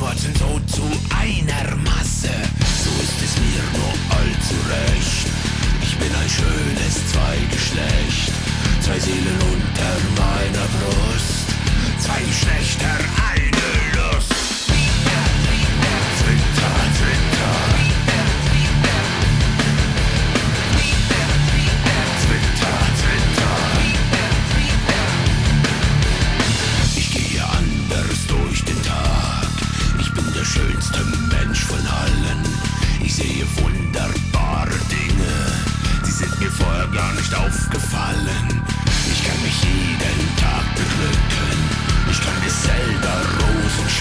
geworden, so zu einer Masse. So ist es mir nur allzu recht. Ich bin ein schönes Zweigeschlecht, zwei Seelen unter meiner Brust, zwei Geschlechter, eine Lust. Twitter, Twitter. Twitter, Twitter. Ich gehe anders durch den Tag. Ich bin der schönste Mensch von allen. Ich sehe wunderbare Dinge, die sind mir vorher gar nicht aufgefallen. Ich kann mich jeden Tag beglücken. Ich kann mir selber Rosen